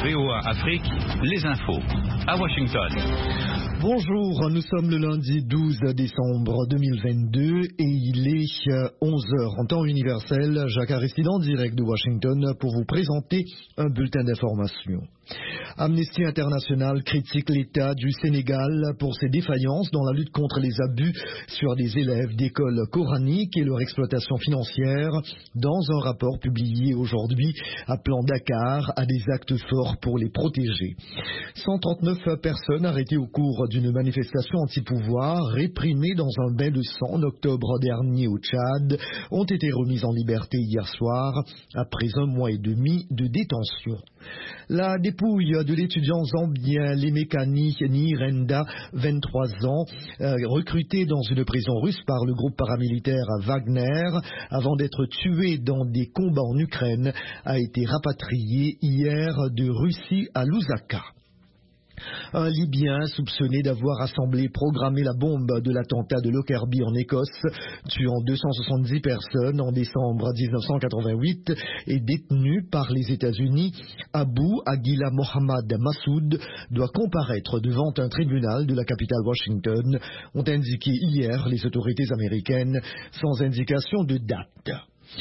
VOA Afrique, les infos. À Washington. Bonjour, nous sommes le lundi 12 décembre 2022 et il est 11h en temps universel. Jacques Aristide en direct de Washington pour vous présenter un bulletin d'information. Amnesty International critique l'État du Sénégal pour ses défaillances dans la lutte contre les abus sur des élèves d'écoles coraniques et leur exploitation financière dans un rapport publié aujourd'hui appelant Dakar à des actes forts pour les protéger. 139 personnes arrêtées au cours d'une manifestation anti-pouvoir réprimée dans un bain de sang en octobre dernier au Tchad ont été remises en liberté hier soir après 1 mois et demi de détention. La dépouille de l'étudiant zambien Lemekani Nirenda, 23 ans, recruté dans une prison russe par le groupe paramilitaire Wagner avant d'être tué dans des combats en Ukraine, a été rapatrié hier de Russie à Lusaka. Un Libyen soupçonné d'avoir assemblé et programmé la bombe de l'attentat de Lockerbie en Écosse, tuant 270 personnes en décembre 1988, est détenu par les États-Unis. Abu Aguila Mohamed Massoud doit comparaître devant un tribunal de la capitale Washington, ont indiqué hier les autorités américaines, sans indication de date.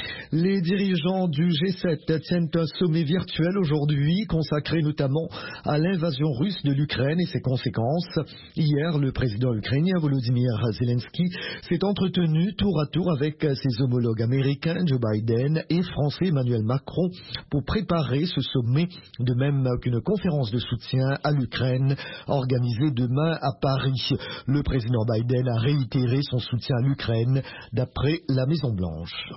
Les dirigeants du G7 tiennent un sommet virtuel aujourd'hui consacré notamment à l'invasion russe de l'Ukraine et ses conséquences. Hier, le président ukrainien Volodymyr Zelensky s'est entretenu tour à tour avec ses homologues américains Joe Biden et français Emmanuel Macron pour préparer ce sommet, de même qu'une conférence de soutien à l'Ukraine organisée demain à Paris. Le président Biden a réitéré son soutien à l'Ukraine d'après la Maison-Blanche.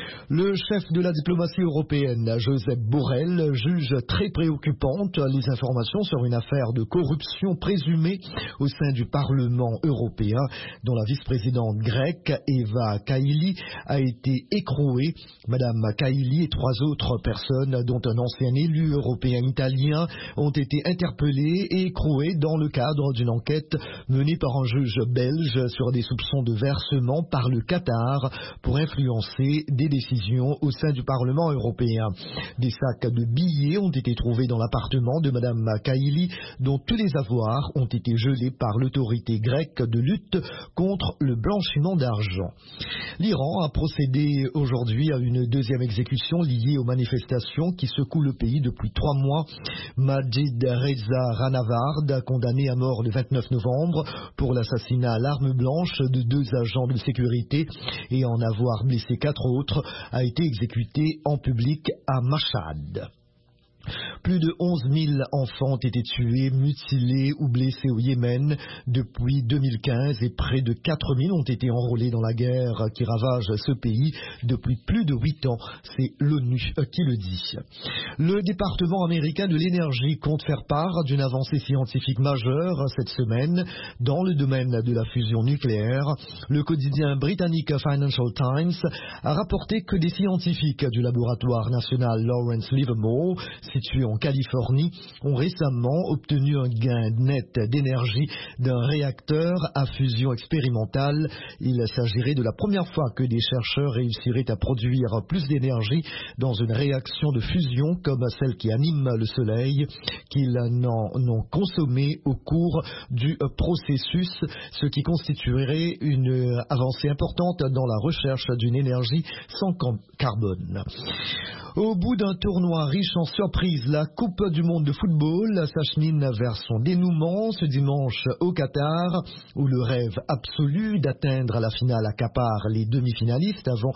Le chef de la diplomatie européenne, Josep Borrell, juge très préoccupantes les informations sur une affaire de corruption présumée au sein du Parlement européen, dont la vice-présidente grecque Eva Kaili a été écrouée. Madame Kaili et 3 autres personnes, dont un ancien élu européen italien, ont été interpellées et écrouées dans le cadre d'une enquête menée par un juge belge sur des soupçons de versement par le Qatar pour influencer des décisions au sein du Parlement européen. Des sacs de billets ont été trouvés dans l'appartement de Madame Kaili, dont tous les avoirs ont été gelés par l'autorité grecque de lutte contre le blanchiment d'argent. L'Iran a procédé aujourd'hui à une deuxième exécution liée aux manifestations qui secouent le pays depuis 3 mois. Majid Reza Ranavard, condamné à mort le 29 novembre pour l'assassinat à l'arme blanche de 2 agents de sécurité et en avoir blessé 4 autres, a été exécuté en public à Mashhad. Plus de 11 000 enfants ont été tués, mutilés ou blessés au Yémen depuis 2015 et près de 4 000 ont été enrôlés dans la guerre qui ravage ce pays depuis plus de 8 ans. C'est l'ONU qui le dit. Le département américain de l'énergie compte faire part d'une avancée scientifique majeure cette semaine dans le domaine de la fusion nucléaire. Le quotidien britannique Financial Times a rapporté que des scientifiques du laboratoire national Lawrence Livermore, situé en Californie, ont récemment obtenu un gain net d'énergie d'un réacteur à fusion expérimentale. Il s'agirait de la première fois que des chercheurs réussiraient à produire plus d'énergie dans une réaction de fusion comme celle qui anime le Soleil, qu'ils n'en ont consommé au cours du processus, ce qui constituerait une avancée importante dans la recherche d'une énergie sans carbone. Au bout d'un tournoi riche en surprises, la Coupe du monde de football s'achemine vers son dénouement ce dimanche au Qatar, où le rêve absolu d'atteindre la finale accapare les demi-finalistes avant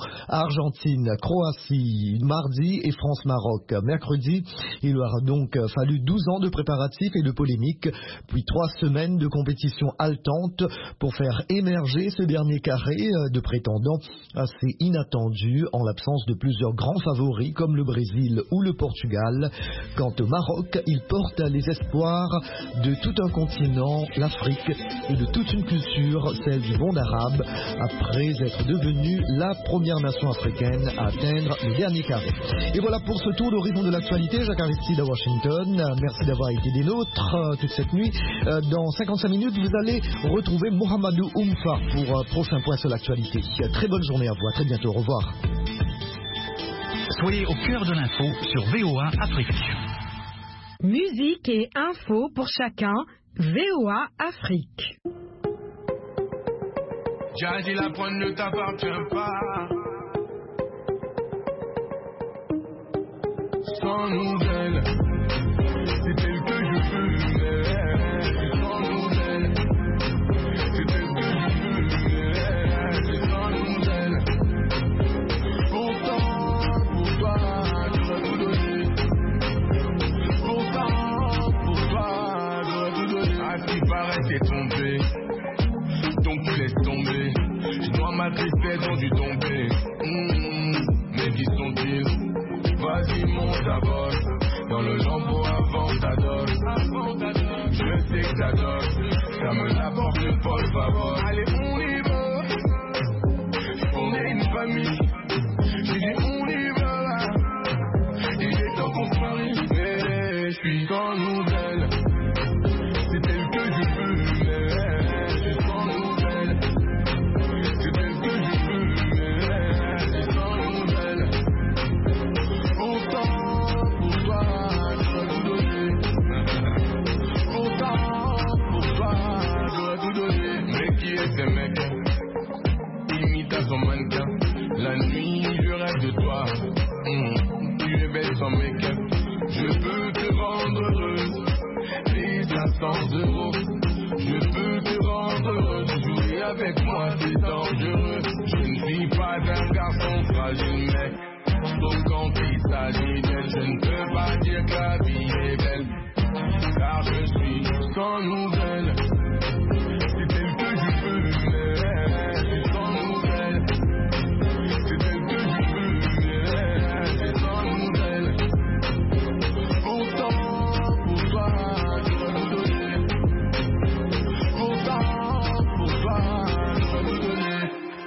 Argentine-Croatie mardi et France-Maroc mercredi. Il aura donc fallu 12 ans de préparatifs et de polémiques, puis 3 semaines de compétition haletante pour faire émerger ce dernier carré de prétendants assez inattendu en l'absence de plusieurs grands favoris comme le Brésil ou le Portugal. Quant au Maroc, il porte les espoirs de tout un continent, l'Afrique, et de toute une culture, celle du monde arabe, après être devenue la première nation africaine à atteindre le dernier carré. Et voilà pour ce tour d'horizon de l'actualité. Jacques Aristide à Washington. Merci d'avoir été des nôtres toute cette nuit. Dans 55 minutes, vous allez retrouver Mohamedou Oumfa pour prochain point sur l'actualité. Très bonne journée à vous. À très bientôt. Au revoir. Soyez au cœur de l'info sur VOA Afrique. Musique et info pour chacun, VOA Afrique. J'ai dit la prendre ne t'appartient pas. Sans nouvelles, c'est tel que je veux. Sans nouvelles, c'est tel que je veux. Sans nouvelles. Pourtant, pour toi, je dois tout donner. Pourtant, pour toi, je dois tout donner. À ce qui paraît, t'es tombé. Donc tu laisses tomber. Je dois ma tristesse, ont dû tomber. Mais qui sont-ils? Vas-y, monte d'abord. Dans le lambeau avant ta dose. Je sais que ta dose, ça me l'apporte Paul Favor. Allez, on y va. On est une famille. J'ai dit on y va. Il est temps qu'on se marie. Je suis sans nouvelles. C'est tel que je veux. Sans nouvelles. C'est tel que je veux. Sans nouvelles. Pourtant, pour toi, je dois tout donner. Pourtant, pour toi, je dois tout donner. Mais qui est ce mec? Imite à son mannequin. La nuit, je rêve de toi. Tu es belle sans make-up. Je peux te rendre heureuse. Et 500 €. Je peux te rendre heureuse. Jouer avec moi, c'est dangereux. Je ne suis pas un garçon fragile, mais sauf quand il s'agit d'elle, je ne peux pas dire que la vie est belle. Car je suis sans nouvelles. C'est tel que je veux. C'est sans nouvelles. C'est tel que je veux. C'est sans nouvelles. Pourtant, pour toi, je dois tout donner. Pourtant, pour toi, je dois tout donner.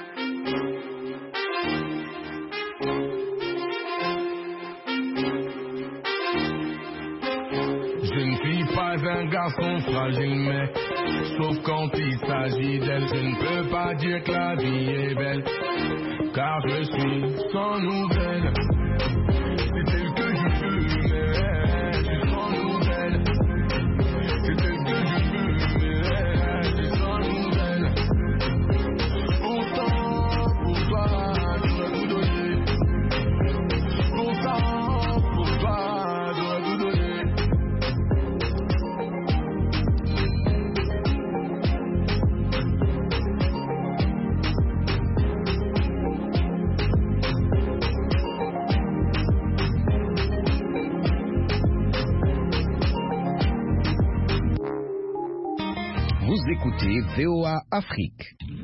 Je ne suis pas un garçon fragile, mais sauf quand il s'agit d'elle, je ne peux pas dire que la vie est belle. Car je suis sans nouvelles. C'est tel que je veux. C'est sans nouvelles. C'est tel que je veux. C'est sans nouvelles. Pourtant, pour toi, je dois tout donner. Pourtant, pour toi, je dois tout donner. Vous écoutez VOA Afrique.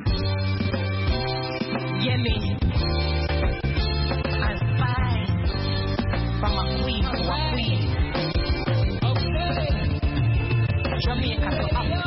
Yeah, me. I'm fine. From a queen to a queen. Okay. Jamaica to Africa.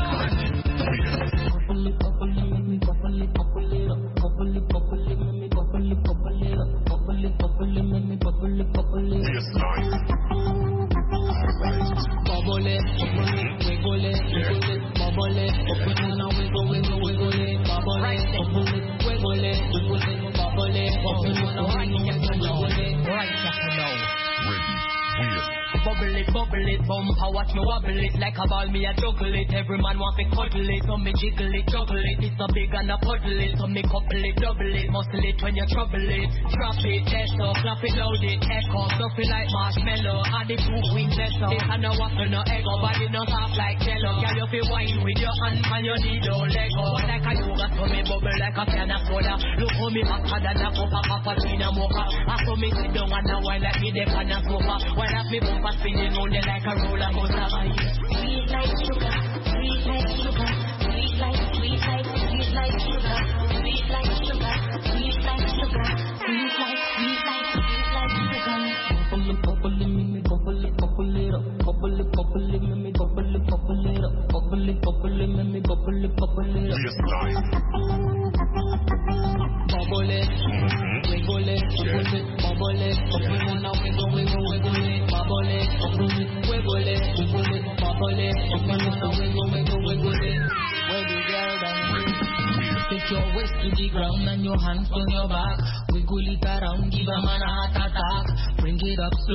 Bubble it, bumper, watch me wobble it like a ball, me a juggle it. Every man want me cuddle it, so me jiggle it, juggle it. It's a big and a puddle it, so me couple it, double it, muscle it when you trouble it. Drop it, test up, clap it, load it, echo, stuff it like marshmallow. And the two wings less up, this and no waffle, no egg, body no soft like jello. Girl, you feel wine with your hand and your knee don't let go. Like a yoga, so me bubble like a can of soda. Look how me hotter than a cup of cappuccino mocha. I saw me sit down and a wine like me the can of sofa. While I me bumper spinning round there like a roller coaster. Sweet like sugar, sweet like sugar, sweet like sweet like sweet like sugar, sweet like sugar, sweet like sugar, sweet like sweet like sweet like sugar. Bubble it, bubble it, make me bubble it, bubble it up. Bubble it, bubble it, make me bubble it, bubble it up. Bubble it, bubble it, make me bubble it, bubble it up. Bubble it, wiggle it, wiggle it, bubble it, bubble it, now wiggle, wiggle, wiggle it, bubble it, wiggle it, wiggle it, bubble it, bubble it, now wiggle, wiggle, wiggle it. Where the girl down, take your waist to the ground and your hands on your back. Wiggle it around, give a man a heart attack. Bring it up slow.